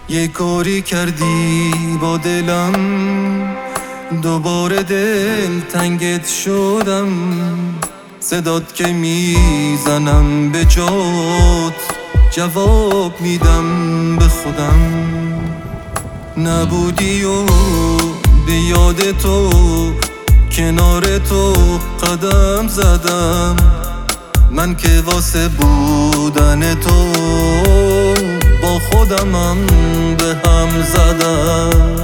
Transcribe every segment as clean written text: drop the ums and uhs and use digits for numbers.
یه کاری کردی با دلم، دوباره دل تنگت شدم. صدات که میزنم به جات، جواب میدم به خودم. نبودی و به یاد تو کنار تو قدم زدم. من که واسه بودن تو با خودمم به هم زدم.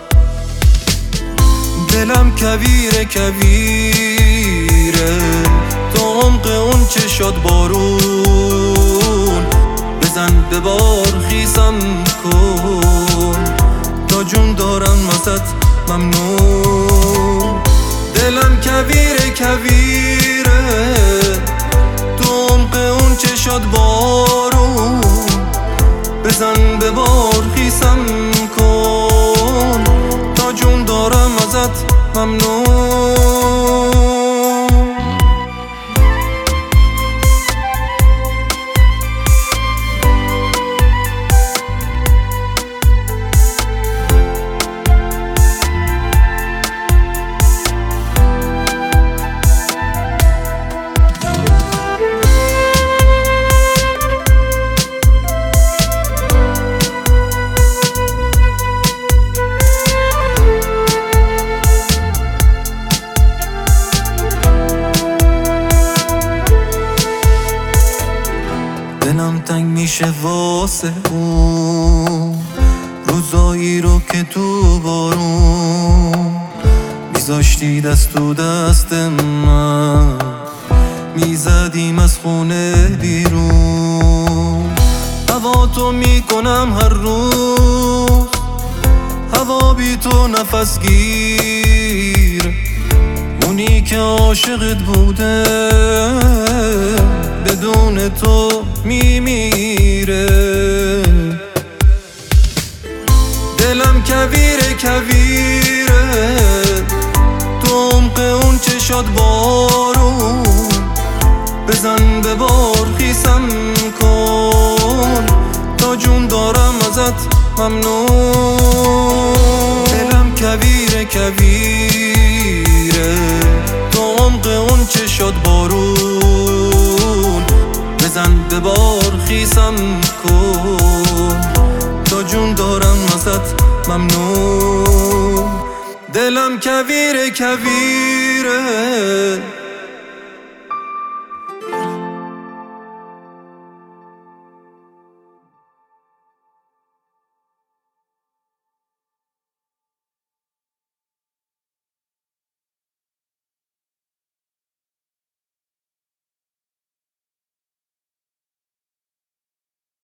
دلم کویره کویره تو عمق اون چشات بارون. بزن به بار خیسم کن تا جون دارم واسط ممنون. دلم کویره کویره تو عمق اون چشات بارون. بزن به بار خیسم کن تا جون دارم ازت ممنون. دلم تنگ میشه واسه اون روزایی رو که تو بارون میذاشتی دست تو دست من، میزدیم از خونه بیرون. هوا تو میکنم هر روز، هوا بی تو نفس گیر. اونی که عاشقت بوده بدون تو میمیره. دلم کویره کویره تو عمق اون چشات بارون. بزن به بار خیسم کن تا جون دارم ازت ممنون. دلم کویره کویره تو عمق اون چشات بارون. بزن به بار خیسم کن تا جون دارم ازت ممنون. دلم کویره کویره